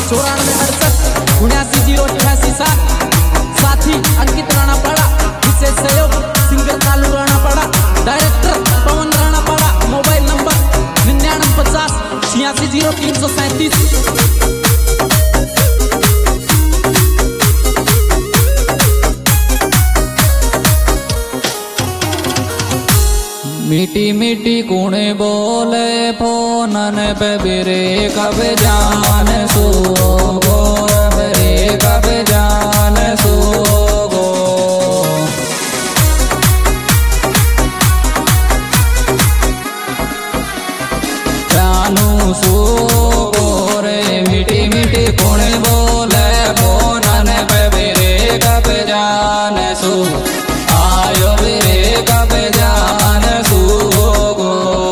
9468 साथी अंकित राणा पड़ा, विशेष सहयोग सिंगर कालू राणा पड़ा, डायरेक्टर पवन राणा पड़ा। Mobile number 9950 860337। मीठी मीठी कुणे बोले फोनन पे बिरे कब जान सोगो, बिरे कब जान सोगो। जानू सोगो रे मीठी मीठी कुणे बोले फोनन पे बिरे कब जान सो, आयो बिरे कब जान सोगो।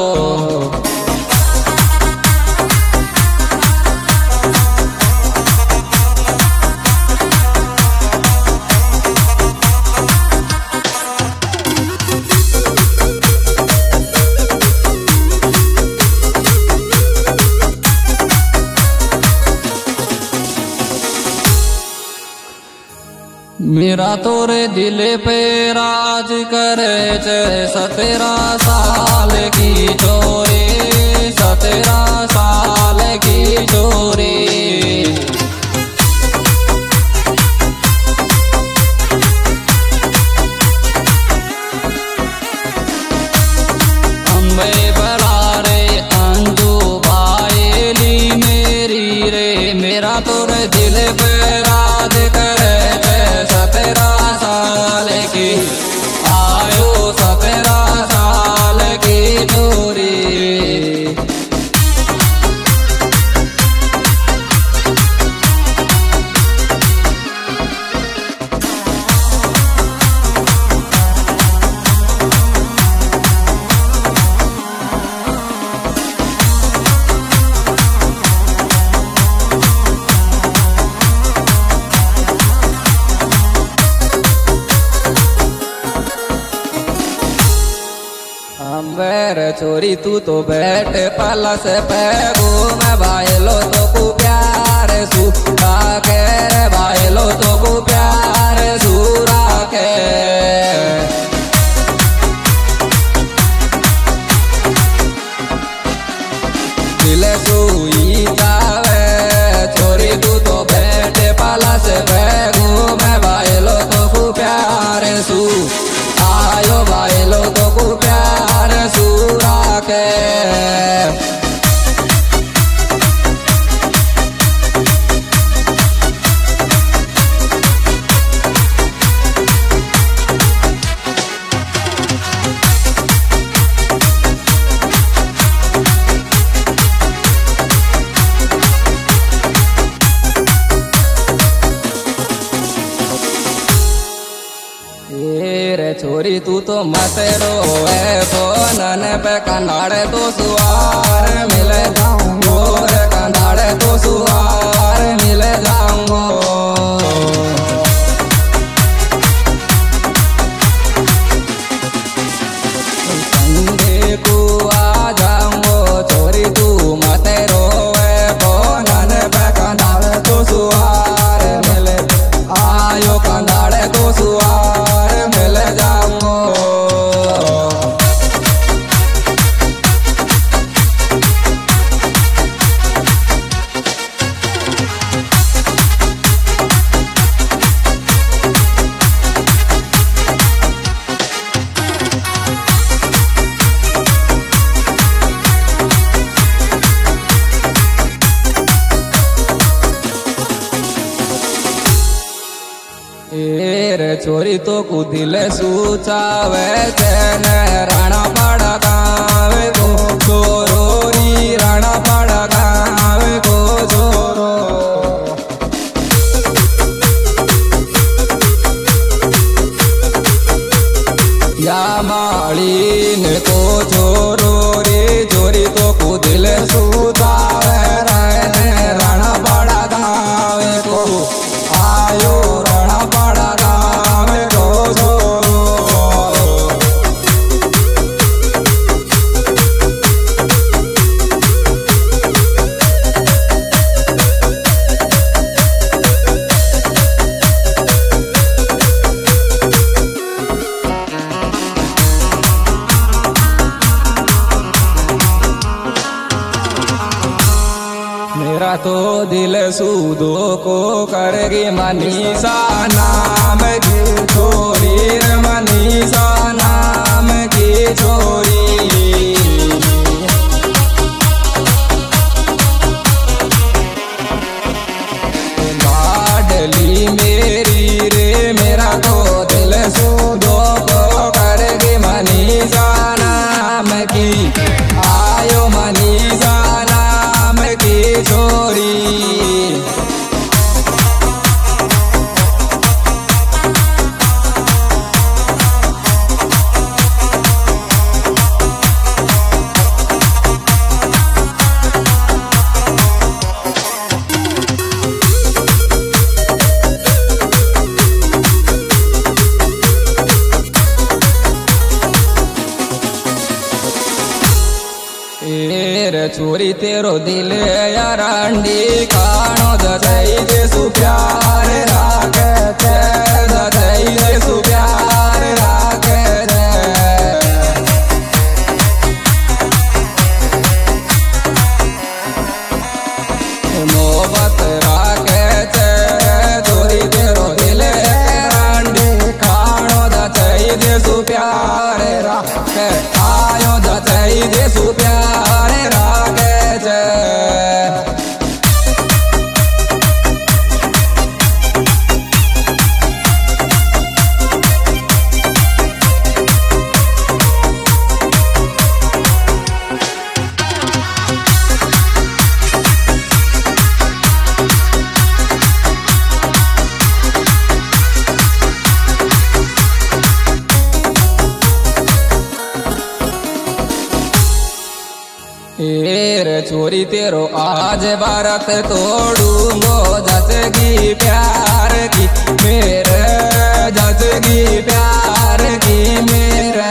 मेरा तोरे दिल पे राज करे 17 साल की चोरी, 17 साल की चोरी। अम्बे बला रे अंजू बाएली मेरी रे, मेरा तोरे दिल पे राज करे 17 साल की, आयो 17 साल की चोरी। रे छोरी तू तो बैठ पलस पे घूम, भाईलो तो को प्यार सूरा के, भाईलो तो को प्यार सूरा के। दिल सुई जावे छोरी तू तो बैठ पलस पे घूम, भाईलो तो को प्यार सू, आयो भाईलो तो को प्यार सूरा के। छोरी तू तो मत रोए फोनन पे, कंधाड़े तो सुहार मिले जाऊंगो रे, कंधाड़े तो सुहार मिले जाऊंगो। संडे को आ जाऊंगो छोरी तू मत रोए फोनन पे, कंधाड़े तो सुहार मिले, आयो कंधाड़े तो सुहार मिले जाऊंगो। छोरी तो कुदिल सूचावे चैन राणा पड़ा गावे को छोरोरी, राणा पड़ा गावे को छोरो। या माड़ीन को छोरो रे, छोरी तो कुदिल सूचावे राणा पड़ा गावे को, आयो राणा पड़ा गावे को छोरो। तो दिल सूदो को करेगी मनीषा नाम की छोरी रे मनीषा नाम की छोरी। लाडली मेरी रे मेरा तो दिल सूदो को करेगी मनीषा नाम की आयो मनीषा नाम की छोरी। छोरी तेरो दिल यारांडी कानो जई जेसु प्यार राखे जई जेसु प्यार राखे मोहब्बत राखे छोरी तेरो दिल यारांडी कानो जई जेसु प्यार राखे आयो जई जेसु प्यार राखे। छोरी तेरो आज भारत तोड़ूंगो जचगी प्यार की मेरे जचगी प्यार की मेरे।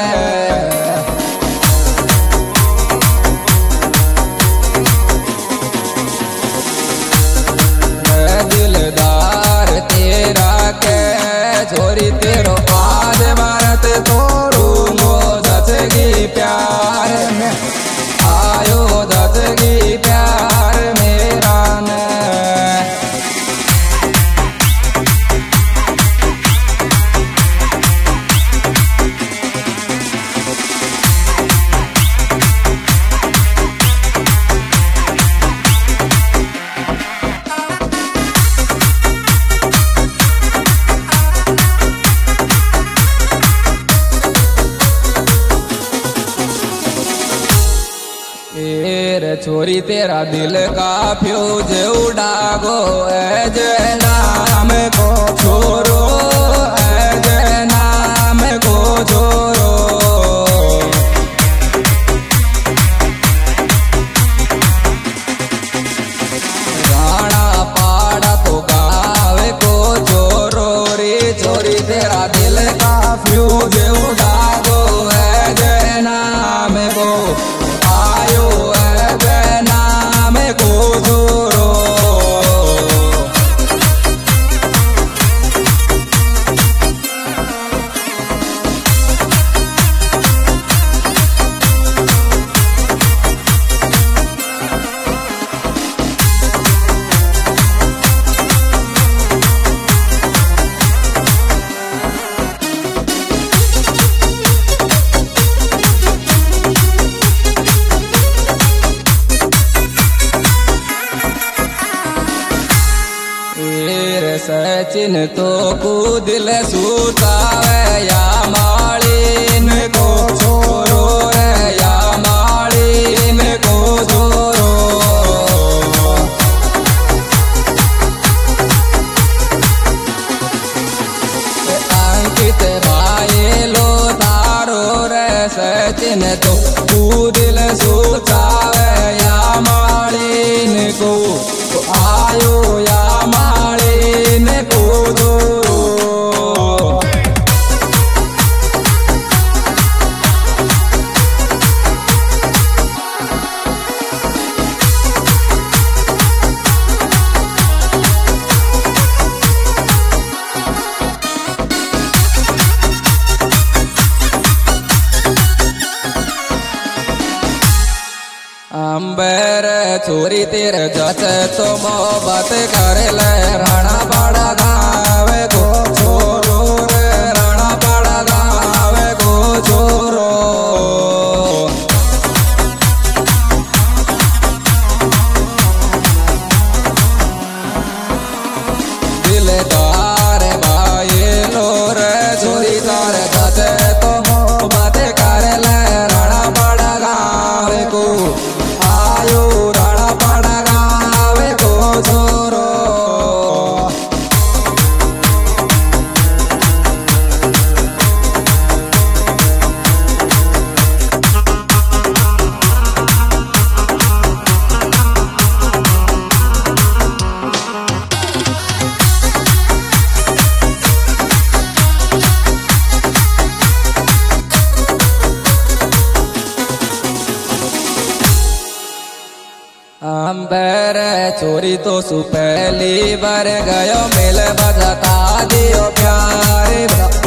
दिलदार तेरा के छोरी तेरो आज भारत तोड़ूंगो जचगी प्यार में आयो जचगी प्यार मेरा ने। छोरी तेरा दिल का फ्यूज उड़ागो ऐ नाम को छोरो ऐ नाम को छोरो। राणा पाड़ा तो गावे को छोरो रे छोरी तेरा दिल का फ्यूज उड़ागो ऐ नाम को आयो नाम को जोरो। सचिन तो कू दिल सूतावे या मालिन को छोरो रे या मालिन को छोरो। अंकित भाई लो तारो रे सचिन तो कू दिल सूतावे या मालिन को आयो या मालिन को दो। छोरी तेरे जचे तो मोहब्बत कर ले राणा पाड़ा गावे को छोरो रे राणा पाड़ा गावे को छोरो दिलदार भाई लो रे छोरी तारे जचे तो मोहब्बत कर ले राणा पाड़ा गावे को आयो राणा पाड़ा गावे को छोरो अंबर चोरी तो सु पहली बार गयो मिल बजाता दियो प्यारे